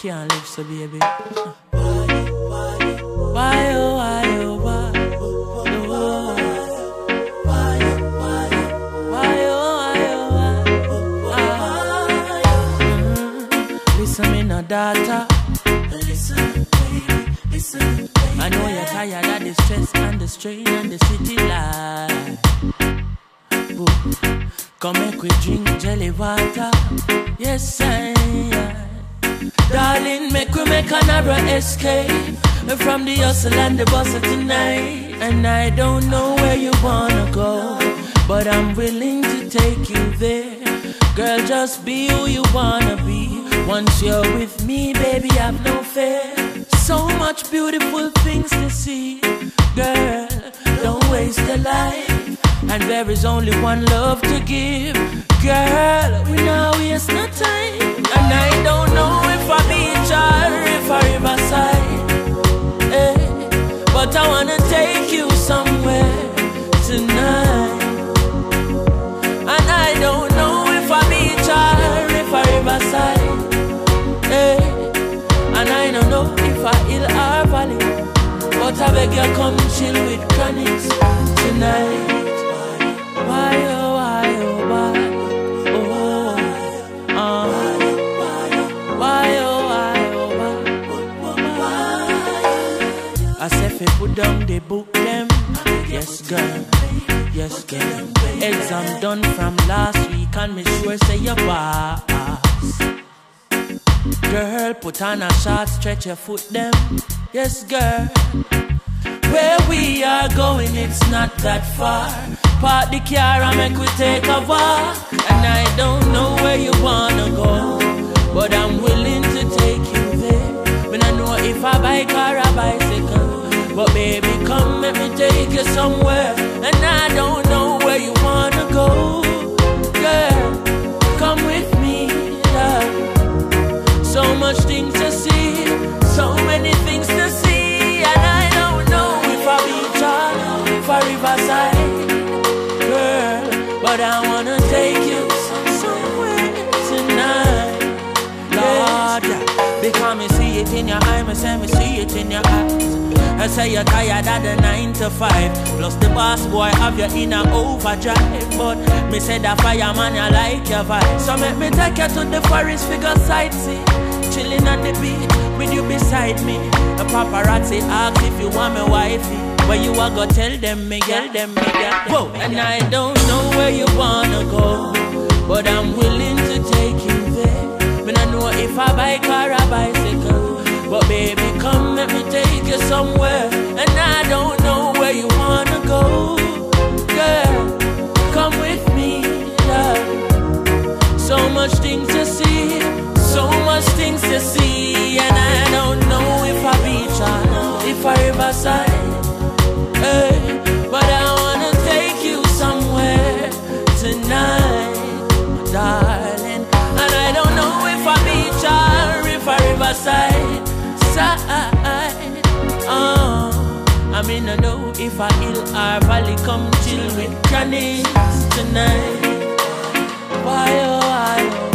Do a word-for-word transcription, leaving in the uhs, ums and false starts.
can't live so, baby. Why, oh, why, oh, why? Oh, why, why, why, oh, why, oh, why? Mm-hmm. Listen, me no daughter. Listen, baby, listen, baby. I know you're tired of the stress and the strain and the city life. Boo. Come make we drink jelly water. Yes, I am. Darling, make we make another escape from the hustle and the bustle tonight. And I don't know where you wanna go, but I'm willing to take you there. Girl, just be who you wanna be. Once you're with me, baby, have no fear. So much beautiful things to see. Girl, don't waste a life. And there is only one love to give. Girl, we now waste no time. And I don't know if I beach or if I riverside, eh, but I wanna take you somewhere tonight. And I don't know if I beach or if I riverside, eh, and I don't know if I hill or valley, but I beg you come chill with chronics tonight. Why, oh, why, oh, why, oh, uh, why, oh, why, oh, why. I said, if you put down the book, them, yes, girl, yes, girl. Exam done from last week, and me sure say you pass. Girl, put on a short, stretch your foot, them, yes, girl. Where we are going, it's not that far. Park the car and make we take a walk. And I don't know where you wanna go, but I'm willing to take you there. But I know if I bike or a bicycle, but baby, come let me take you somewhere. And I don't know where you wanna go. Girl, come with me, love. So much things to see, so many things to see. And I don't know if I beach or if I riverside, but I wanna take you somewhere tonight, Lord, yeah. Because me see it in your eye, me say me see it in your eyes. I say you're tired of the nine to five, plus the boss boy have you in a overdrive. But me say that fireman you like your vibe, so make me take you to the forest figure sightsee, chilling on the beach with you beside me. The paparazzi ask if you want me wifey, but you a go tell them me girl, them me girl. Whoa, and I don't know where you wanna go, but I'm willing to take you there. But I know if I bike or a bicycle, but baby, come let me take you somewhere. And I don't know where you wanna go. Girl, come with me, love. So much things to see, so much things to see. And I don't know if I beach or if I riverside, hey, but I wanna take you somewhere tonight, darling. And I don't know if I beach or if I riverside side. Oh, I mean I know if I hill or valley, come chill with chronics tonight. Why, oh, why, oh.